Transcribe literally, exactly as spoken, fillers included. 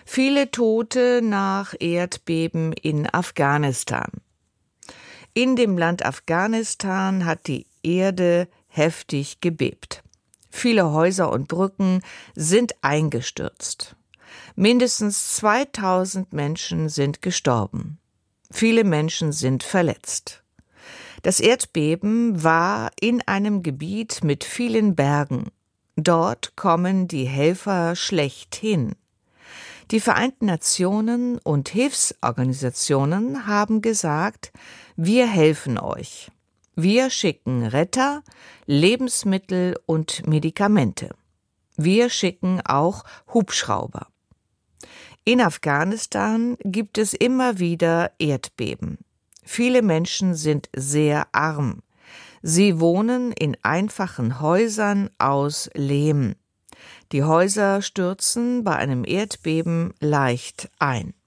Viele Tote nach Erdbeben in Afghanistan. In dem Land Afghanistan hat die Erde heftig gebebt. Viele Häuser und Brücken sind eingestürzt. Mindestens zweitausend Menschen sind gestorben. Viele Menschen sind verletzt. Das Erdbeben war in einem Gebiet mit vielen Bergen. Dort kommen die Helfer schlecht hin. Die Vereinten Nationen und Hilfsorganisationen haben gesagt, wir helfen euch. Wir schicken Retter, Lebensmittel und Medikamente. Wir schicken auch Hubschrauber. In Afghanistan gibt es immer wieder Erdbeben. Viele Menschen sind sehr arm. Sie wohnen in einfachen Häusern aus Lehm. Die Häuser stürzen bei einem Erdbeben leicht ein.